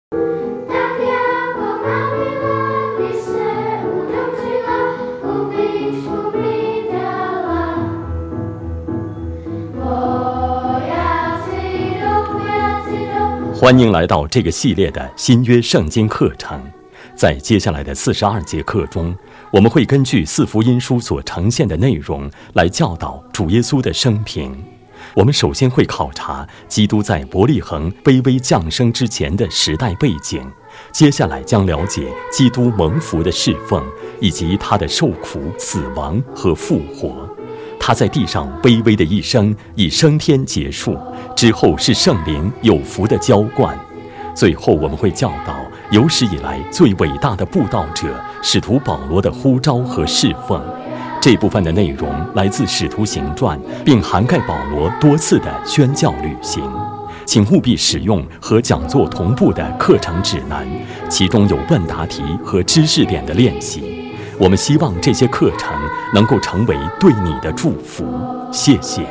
欢迎来到这个系列的新约圣经课程。在接下来的42节课中，我们会根据四福音书所呈现的内容来教导主耶稣的生平。我们首先会考察基督在伯利恒卑微降生之前的时代背景，接下来将了解基督蒙福的侍奉，以及他的受苦、死亡和复活。他在地上卑微的一生以升天结束，之后是圣灵有福的浇灌。最后我们会教导有史以来最伟大的布道者使徒保罗的呼召和侍奉。这部分的内容来自《使徒行传》，并涵盖保罗多次的宣教旅行。请务必使用和讲座同步的课程指南，其中有问答题和知识点的练习。我们希望这些课程能够成为对你的祝福。谢谢。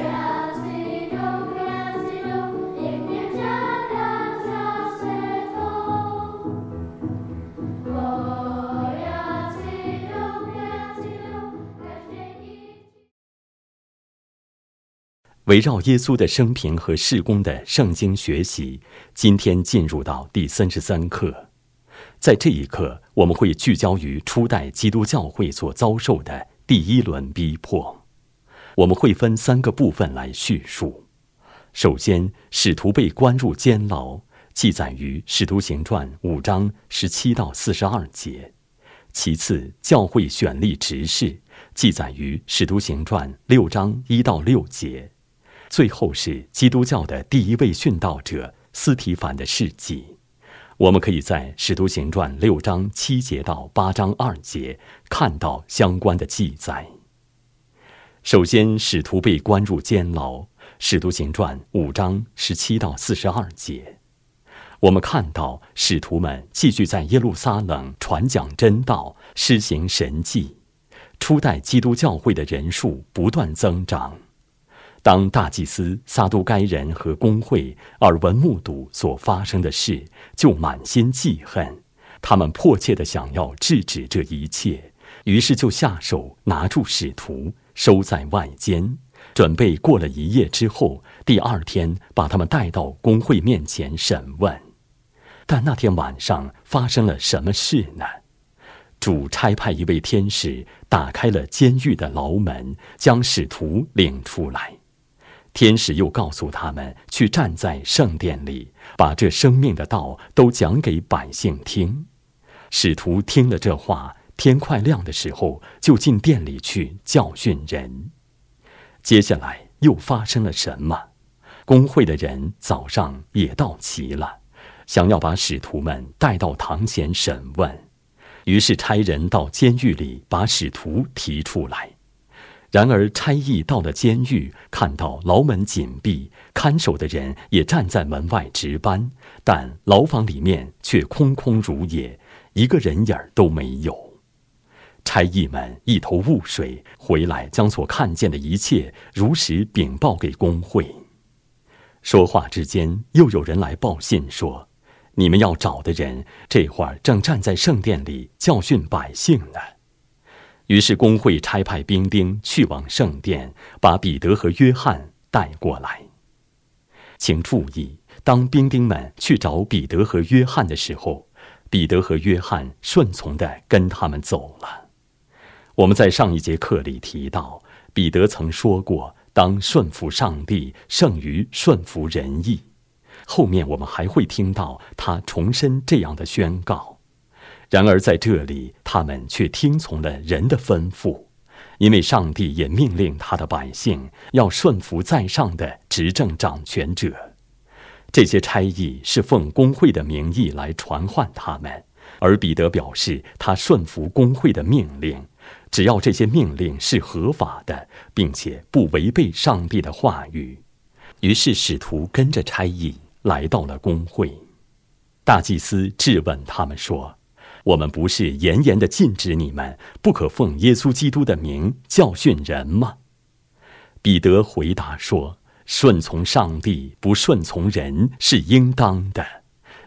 围绕耶稣的生平和事工的圣经学习，今天进入到第33课。在这一课，我们会聚焦于初代基督教会所遭受的第一轮逼迫。我们会分3个部分来叙述。首先，使徒被关入监牢，记载于《使徒行传》5章17到42节。其次，教会选立执事，记载于《使徒行传》6章1到6节。最后是基督教的第一位殉道者司提反的事迹。我们可以在《使徒行传》6章7节到8章2节看到相关的记载。首先，使徒被关入监牢，《使徒行传》5章17到42节。我们看到使徒们继续在耶路撒冷传讲真道，施行神迹，初代基督教会的人数不断增长。当大祭司、撒都该人和公会耳闻目睹所发生的事，就满心记恨，他们迫切地想要制止这一切，于是就下手拿住使徒，收在外间，准备过了一夜之后，第2天把他们带到公会面前审问。但那天晚上发生了什么事呢？主差派一位天使打开了监狱的牢门，将使徒领出来。天使又告诉他们去站在圣殿里，把这生命的道都讲给百姓听。使徒听了这话，天快亮的时候就进殿里去教训人。接下来又发生了什么？公会的人早上也到齐了，想要把使徒们带到堂前审问，于是差人到监狱里把使徒提出来。然而差役到了监狱，看到牢门紧闭，看守的人也站在门外值班，但牢房里面却空空如也，一个人影都没有。差役们一头雾水，回来将所看见的一切如实禀报给公会。说话之间，又有人来报信说，你们要找的人这会儿正站在圣殿里教训百姓呢。于是公会差派兵丁去往圣殿，把彼得和约翰带过来。请注意，当兵丁们去找彼得和约翰的时候，彼得和约翰顺从地跟他们走了。我们在上一节课里提到，彼得曾说过，当顺服上帝胜于顺服人意。后面我们还会听到他重申这样的宣告。然而在这里，他们却听从了人的吩咐，因为上帝也命令他的百姓要顺服在上的执政掌权者。这些差役是奉公会的名义来传唤他们，而彼得表示他顺服公会的命令，只要这些命令是合法的，并且不违背上帝的话语。于是使徒跟着差役来到了公会。大祭司质问他们说，我们不是严严地禁止你们不可奉耶稣基督的名教训人吗？彼得回答说，顺从上帝不顺从人是应当的。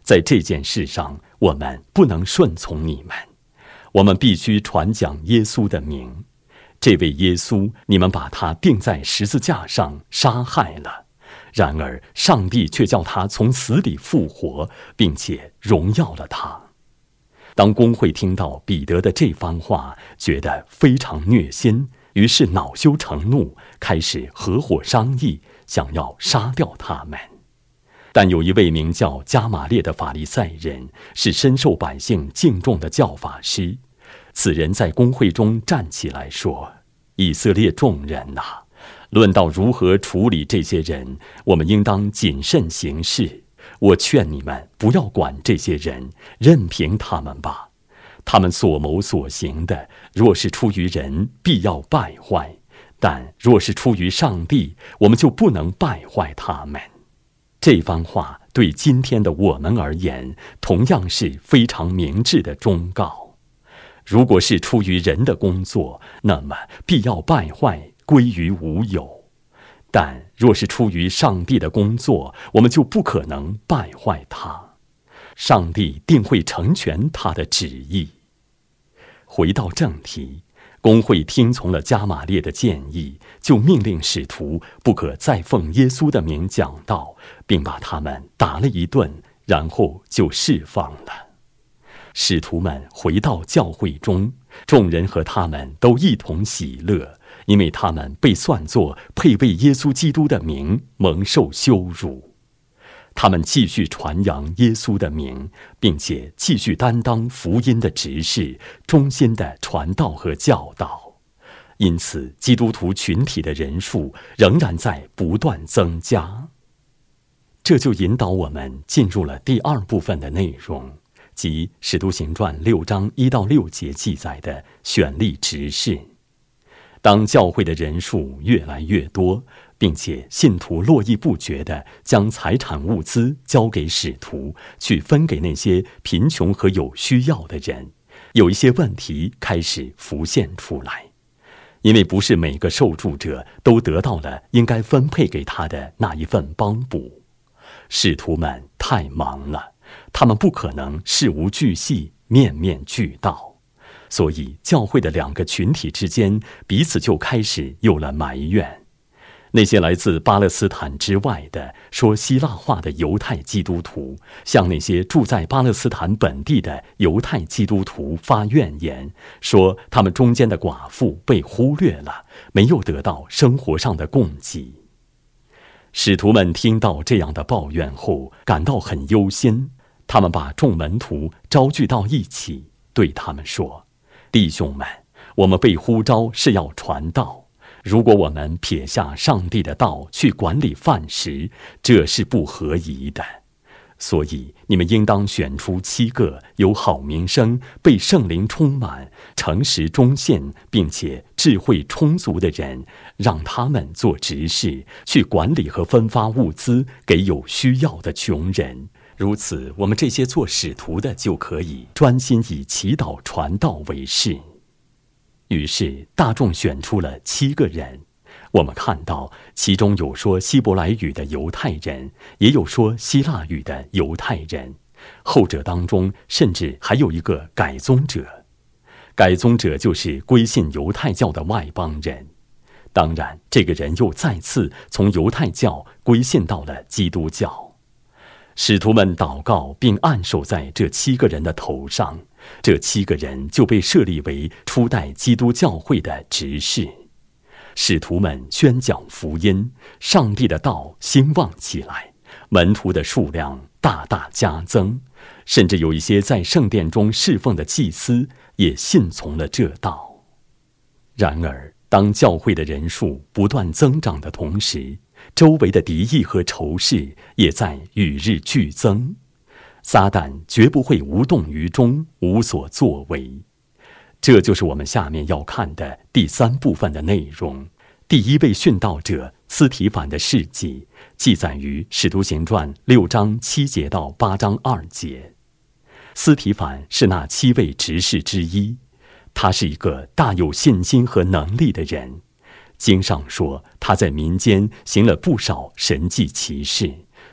在这件事上，我们不能顺从你们，我们必须传讲耶稣的名。这位耶稣，你们把他钉在十字架上杀害了，然而上帝却叫他从死里复活，并且荣耀了他。当公会听到彼得的这番话，觉得非常虐心，于是恼羞成怒，开始合伙商议，想要杀掉他们。但有一位名叫加玛列的法利赛人，是深受百姓敬重的教法师。此人在公会中站起来说：以色列众人哪，论到如何处理这些人，我们应当谨慎行事。我劝你们不要管这些人，任凭他们吧。他们所谋所行的，若是出于人，必要败坏；但若是出于上帝，我们就不能败坏他们。这番话对今天的我们而言，同样是非常明智的忠告。如果是出于人的工作，那么必要败坏，归于无有；但若是出于上帝的工作，我们就不可能败坏它。上帝定会成全他的旨意。回到正题，公会听从了加玛列的建议，就命令使徒不可再奉耶稣的名讲道，并把他们打了一顿，然后就释放了。使徒们回到教会中，众人和他们都一同喜乐，因为他们被算作配为耶稣基督的名蒙受羞辱。他们继续传扬耶稣的名，并且继续担当福音的职事，忠心的传道和教导。因此，基督徒群体的人数仍然在不断增加。这就引导我们进入了第二部分的内容，即《使徒行传》6章1到6节记载的选立执事。当教会的人数越来越多，并且信徒络绎不绝地将财产物资交给使徒，去分给那些贫穷和有需要的人，有一些问题开始浮现出来。因为不是每个受助者都得到了应该分配给他的那一份帮补。使徒们太忙了，他们不可能事无巨细，面面俱到，所以教会的两个群体之间彼此就开始有了埋怨。那些来自巴勒斯坦之外的说希腊话的犹太基督徒，向那些住在巴勒斯坦本地的犹太基督徒发怨言，说他们中间的寡妇被忽略了，没有得到生活上的供给。使徒们听到这样的抱怨后，感到很忧心，他们把众门徒招聚到一起，对他们说：弟兄们，我们被呼召是要传道，如果我们撇下上帝的道去管理饭食，这是不合宜的。所以你们应当选出7个有好名声、被圣灵充满、诚实忠信并且智慧充足的人，让他们做执事，去管理和分发物资给有需要的穷人。如此，我们这些做使徒的就可以专心以祈祷传道为事。于是大众选出了7个人，我们看到其中有说希伯来语的犹太人，也有说希腊语的犹太人，后者当中甚至还有一个改宗者。改宗者就是归信犹太教的外邦人，当然这个人又再次从犹太教归信到了基督教。使徒们祷告并按手在这7个人的头上，这7个人就被设立为初代基督教会的执事。使徒们宣讲福音，上帝的道兴旺起来，门徒的数量大大加增，甚至有一些在圣殿中侍奉的祭司也信从了这道。然而，当教会的人数不断增长的同时，周围的敌意和仇视也在与日俱增。撒旦绝不会无动于衷，无所作为。这就是我们下面要看的第3部分的内容。第一位殉道者司提反的事迹，记载于《使徒行传》6章7节到8章2节。司提反是那7位执事之一，他是一个大有信心和能力的人。经上说，他在民间行了不少神迹奇事，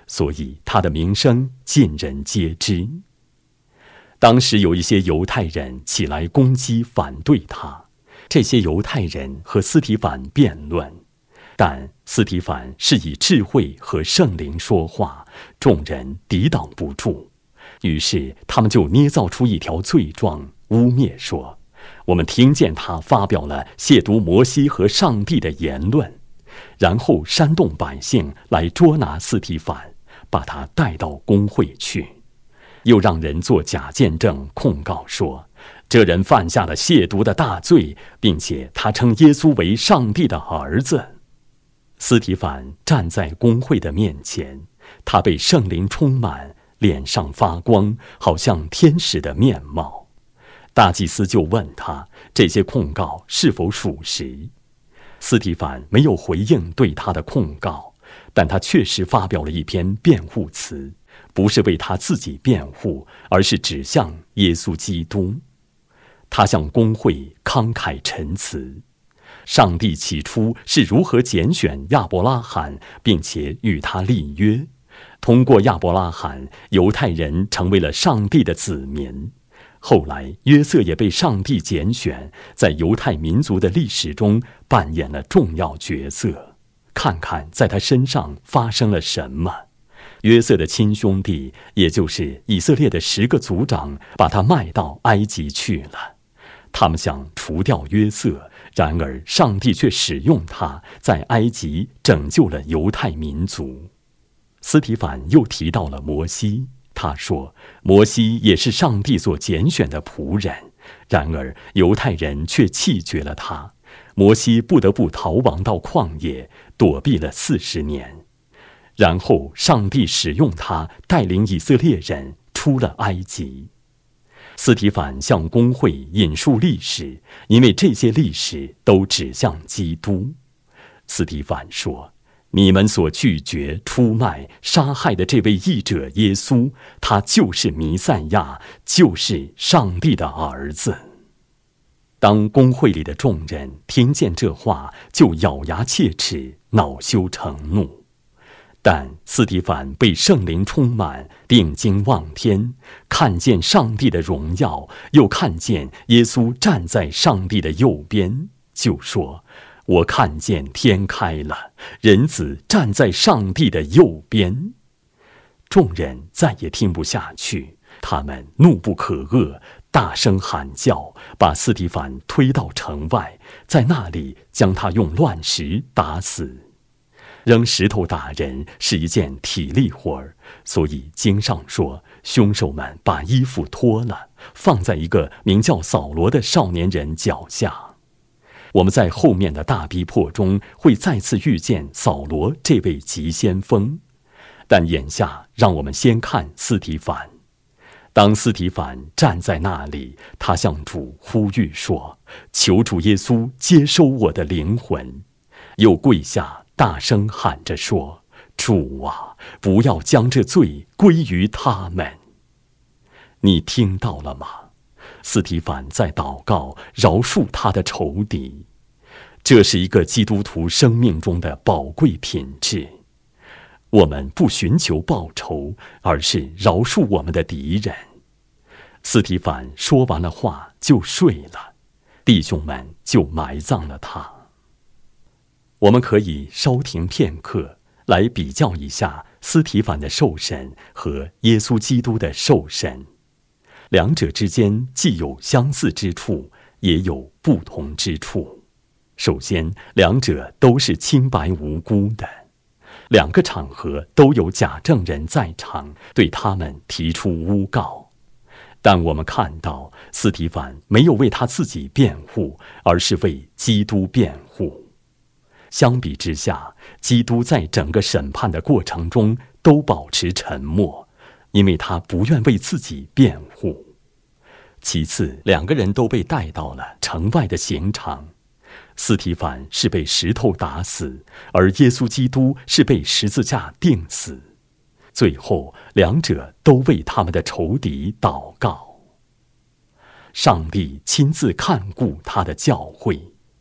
所以他的名声尽人皆知。当时有一些犹太人起来攻击反对他，这些犹太人和司提反辩论，但司提反是以智慧和圣灵说话，众人抵挡不住，于是他们就捏造出一条罪状，污蔑说，我们听见他发表了亵渎摩西和上帝的言论，然后煽动百姓来捉拿司提反，把他带到公会去，又让人做假见证控告说，这人犯下了亵渎的大罪，并且他称耶稣为上帝的儿子。司提反站在公会的面前，他被圣灵充满，脸上发光，好像天使的面貌。大祭司就问他，这些控告是否属实？司提反没有回应对他的控告，但他确实发表了一篇辩护词，不是为他自己辩护，而是指向耶稣基督。他向公会慷慨陈词，上帝起初是如何拣选亚伯拉罕，并且与他立约，通过亚伯拉罕，犹太人成为了上帝的子民。后来约瑟也被上帝拣选，在犹太民族的历史中扮演了重要角色。看看在他身上发生了什么。约瑟的亲兄弟，也就是以色列的10个族长，把他卖到埃及去了。他们想除掉约瑟，然而上帝却使用他，在埃及拯救了犹太民族。司提反又提到了摩西，他说，摩西也是上帝所拣选的仆人，然而犹太人却弃绝了他，摩西不得不逃亡到旷野，躲避了40年。然后上帝使用他带领以色列人出了埃及。司提反向公会引述历史，因为这些历史都指向基督。司提反说，你们所拒绝、出卖、杀害的这位义者耶稣，他就是弥赛亚，就是上帝的儿子。当公会里的众人听见这话，就咬牙切齿，恼羞成怒。但司提反被圣灵充满，定睛望天，看见上帝的荣耀，又看见耶稣站在上帝的右边，就说，我看见天开了，人子站在上帝的右边。众人再也听不下去，他们怒不可遏，大声喊叫，把司提反推到城外，在那里将他用乱石打死。扔石头打人是一件体力活儿，所以经上说，凶手们把衣服脱了，放在一个名叫扫罗的少年人脚下。我们在后面的大逼迫中会再次遇见扫罗这位急先锋，但眼下让我们先看司提反。当司提反站在那里，他向主呼吁说，求主耶稣接收我的灵魂，又跪下大声喊着说，主啊，不要将这罪归于他们。你听到了吗？司提反在祷告，饶恕他的仇敌。这是一个基督徒生命中的宝贵品质。我们不寻求报仇，而是饶恕我们的敌人。司提反说完了话就睡了，弟兄们就埋葬了他。我们可以稍停片刻，来比较一下司提反的受审和耶稣基督的受审。两者之间既有相似之处，也有不同之处。首先，两者都是清白无辜的，两个场合都有假证人在场，对他们提出诬告。但我们看到，司提反没有为他自己辩护，而是为基督辩护。相比之下，基督在整个审判的过程中都保持沉默，因为他不愿为自己辩护。其次，两个人都被带到了城外的刑场，司提反是被石头打死，而耶稣基督是被十字架钉死。最后，两者都为他们的仇敌祷告。上帝亲自看顾他的教会。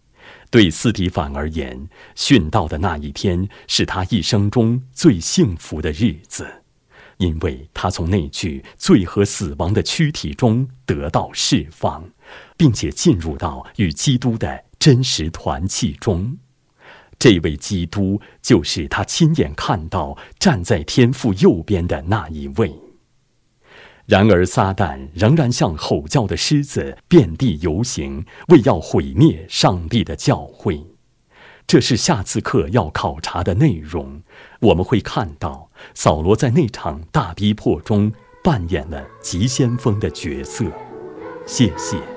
对斯提凡而言，殉道的那一天是他一生中最幸福的日子，因为他从那具罪和死亡的躯体中得到释放，并且进入到与基督的真实团契中。这位基督就是他亲眼看到站在天父右边的那一位。然而撒旦仍然像吼叫的狮子遍地游行，为要毁灭上帝的教会。这是下次课要考察的内容。我们会看到扫罗在那场大逼迫中扮演了急先锋的角色。谢谢。